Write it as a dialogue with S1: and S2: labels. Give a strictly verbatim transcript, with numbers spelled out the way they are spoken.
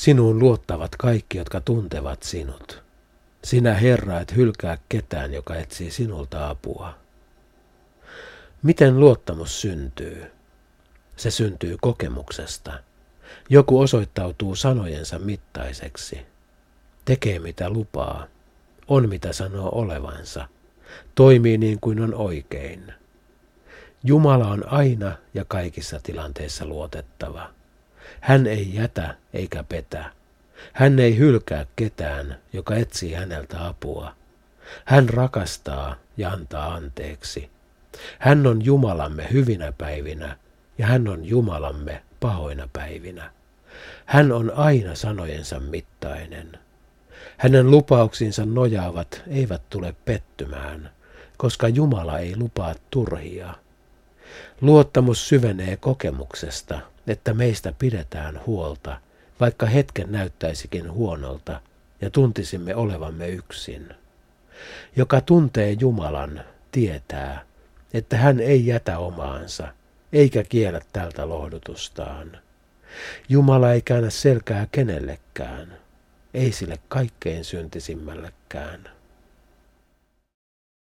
S1: Sinuun luottavat kaikki, jotka tuntevat sinut. Sinä, Herra, et hylkää ketään, joka etsii sinulta apua. Miten luottamus syntyy? Se syntyy kokemuksesta. Joku osoittautuu sanojensa mittaiseksi. Tekee mitä lupaa. On mitä sanoo olevansa. Toimii niin kuin on oikein. Jumala on aina ja kaikissa tilanteissa luotettava. Hän ei jätä eikä petä. Hän ei hylkää ketään, joka etsii häneltä apua. Hän rakastaa ja antaa anteeksi. Hän on Jumalamme hyvinä päivinä ja hän on Jumalamme pahoina päivinä. Hän on aina sanojensa mittainen. Hänen lupauksinsa nojaavat eivät tule pettymään, koska Jumala ei lupaa turhia. Luottamus syvenee kokemuksesta, että meistä pidetään huolta, vaikka hetken näyttäisikin huonolta ja tuntisimme olevamme yksin. Joka tuntee Jumalan, tietää, että hän ei jätä omaansa, eikä kiellä tältä lohdutustaan. Jumala ei käännä selkää kenellekään, ei sille kaikkein syntisimmällekään.